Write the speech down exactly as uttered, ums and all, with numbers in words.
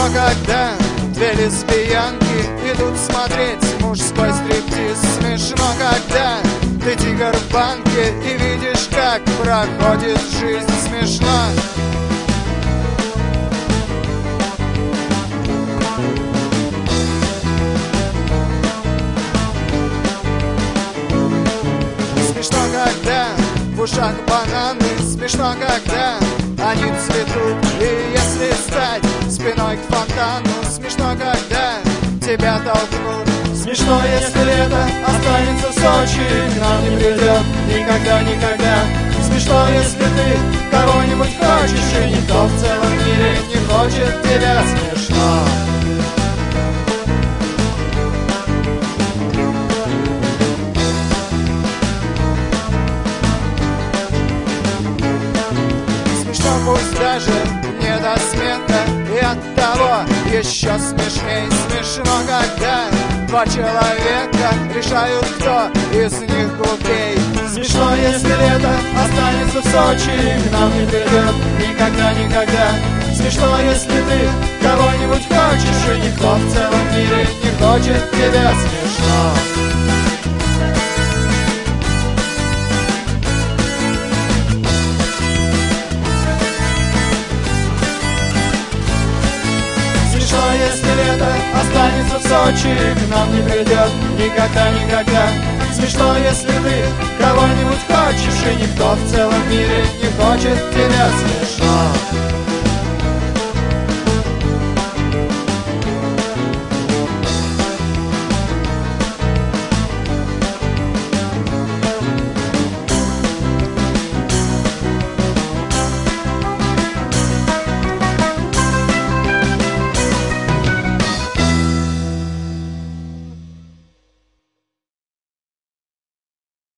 когда две лесбиянки идут смотреть мужской стриптиз. Смешно, когда ты тигр в банке и видишь, как проходит жизнь. Смешно. Смешно, когда в ушах бананы. Смешно, когда они цветут. И если стать спиной к фонтану, смешно, когда тебя толкнут. Смешно, если лето останется в Сочи, к нам не придет никогда, никогда. Смешно, если ты кого-нибудь хочешь, и никто в целом мире не хочет тебя. Смешно. Смешно, пусть даже не до смеха, и от того еще смешней. Смешно, когда два человека решают, кто из них окей. Смешно, если лето останется в Сочи, к нам не придет никогда, никогда. Смешно, если ты кого-нибудь хочешь, и никто в целом мире не хочет тебя. Смешно. Если лето останется в Сочи, к нам не придет никогда, никогда. Смешно, если ты кого-нибудь хочешь, и никто в целом мире не хочет тебя. Смешно.